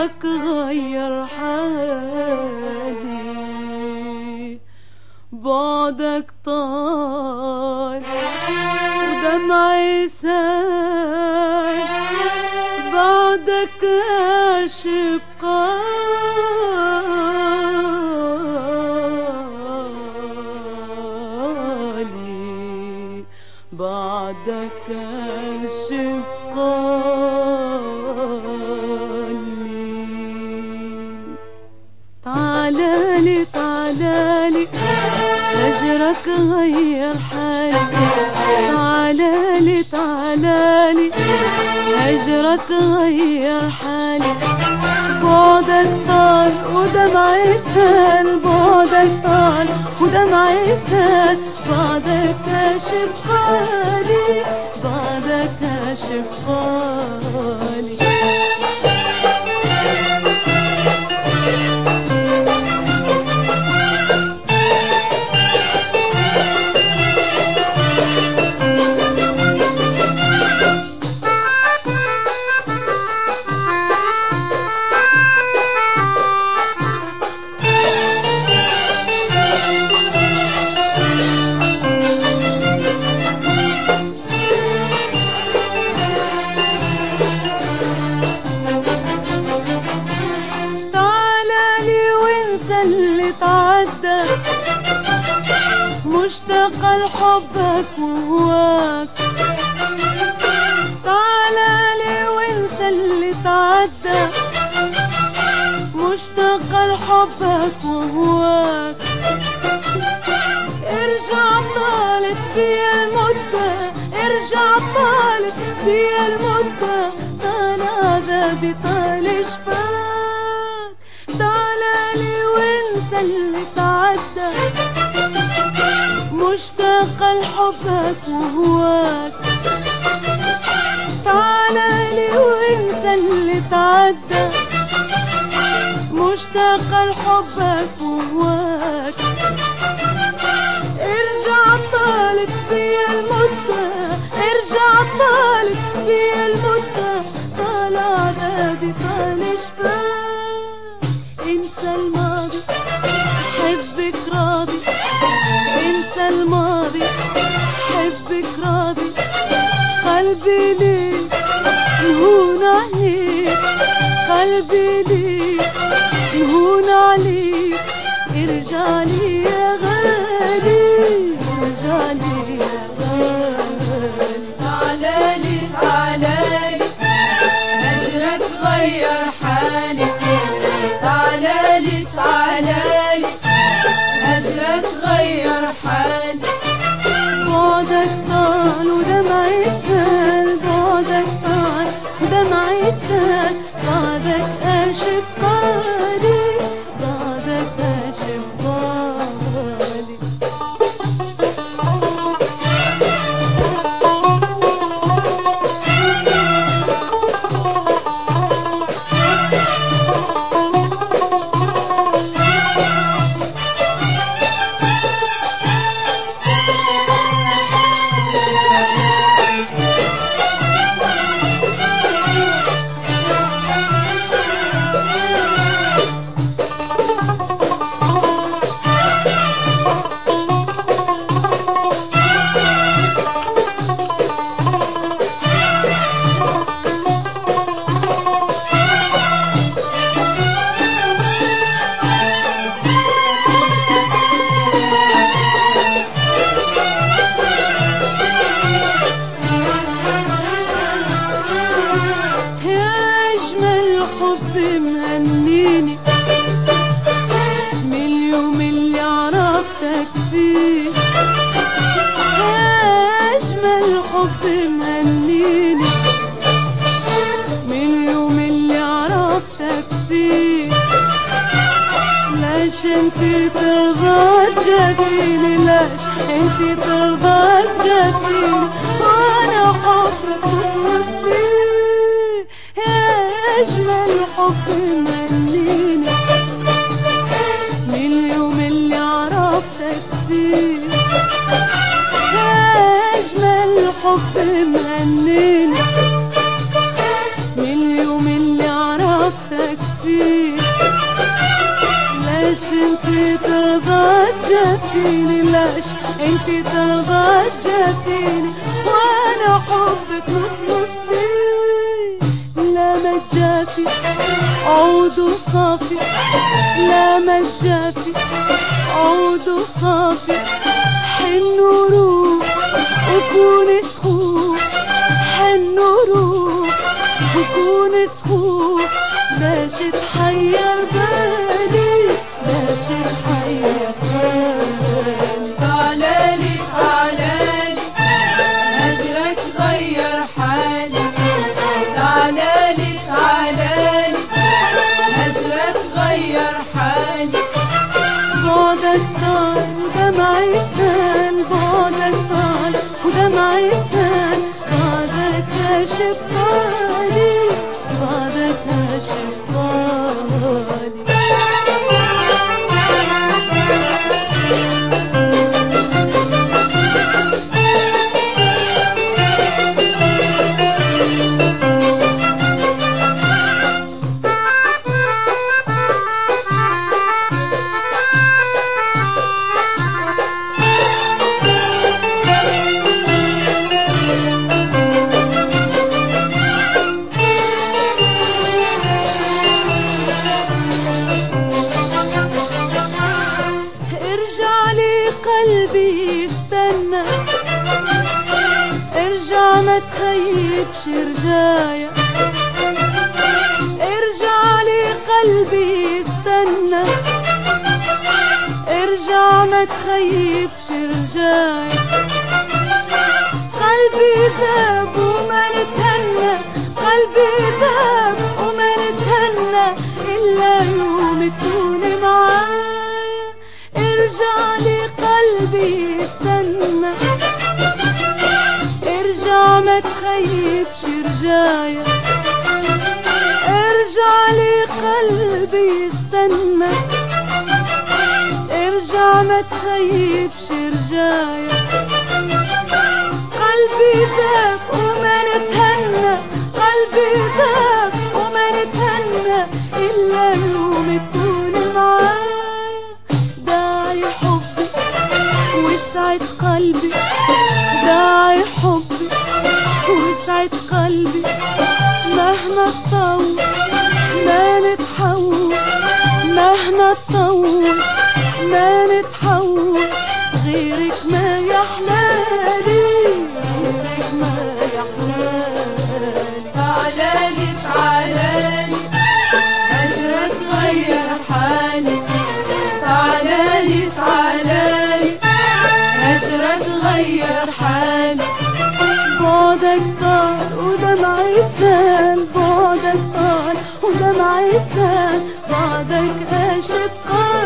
هجرك غير حالي، بعدك طال ودمعي سال، بعدك كاشف قالي، بعدك كاشف قالي. تعالالي تعالالي هجرك غير حالي، تعالالي تعالالي هجرك غير حالي، بعدك طال ودمعي سال، بعدك طال ودمعي سال، بعدك كاشف قالي، بعدك كاشف قالي. اللي تعدى مشتاقة لحبك وهواك، تعالالي وانسى اللي تعدى مشتاقة لحبك وهواك، ارجع طالت بيا المدة، ارجع طالت بيا المدة، طال عذابي طال شفاك، تعالالي وانسى اللي تعدى مشتاقة لحبك وهواك، تعالالي وانسى اللي تعدى مشتاقة لحبك وهواك، ارجع طالت بيا المدة، ارجع طالت بيا المدة، طال عذابي طال شفاك، انسى الماضي حبك راضي، انسى الماضي حبك راضي، قلبي ليك مهون عليك، قلبي ليك مهون عليك، ارجعلي يا غالي، ارجعلي يا غالي. تعالالي تعالالي هجرك غير حالي، تعالالي تعالالي هجرك غير حالي، بعدك طال ودمعي سال، بعدك طال ودمعي سال، بعدك كاشف قالي، بعدك كاشف قالي. حب مهنيني من اليوم اللي عرفتك فيه، أجمل حب مهنيني من اليوم اللي عرفتك فيه، لاش انتي ترضى تجافيني، لاش انتي ترضى تجافيني، وانا حبك وصلي أجمل حب مهنيني من اليوم اللي عرفتك فيه، أجمل حب مهنيني من اليوم اللي عرفتك جافيني لاش انت تغجى فيني وانا حبك مخلصني لا ما تجافي عود وصافي لا ما تجافي عود وصافي حن وروح وكون سخوف حن وروح وكون سخوف لاش تحير بالي لاش تحير بالي تعالالي تعالالي هجرك غير حالي تعالالي تعالالي هجرك غير حالي بعدك طال ودمعي سال بعدك طال ودمعي سال بعدك كاشف بالي بعدك كاشف بالي قلبي يستنى ارجع ما تخيبش رجايا ارجع لي قلبي يستنى ارجع ما تخيبش رجايا قلبي ذاب وما نتهنى قلبي ذاب وما نتهنى إلا يوم تكون معايا ارجع لي قلبي يستنى ارجع ما تخيبش رجايا ارجع لي قلبي يستنى ارجع ما تخيبش رجايا قلبي ذاب وما نتهنى قلبي ذاب وما نتهنى إلا يوم تكون معايا داعي حبي وسعة قلبي داعي حبي وسعة قلبي مهما تطول ما نتحول مهما تطول ما نتحول غيرك ما يحلالي غيرك ما يحلالي تعالالي تعالالي هجرك غير حالي تعالالي تعالالي هجرك غير حالي بعدك طال ودمعي سال بعدك طال ودمعي سال بعدك اشق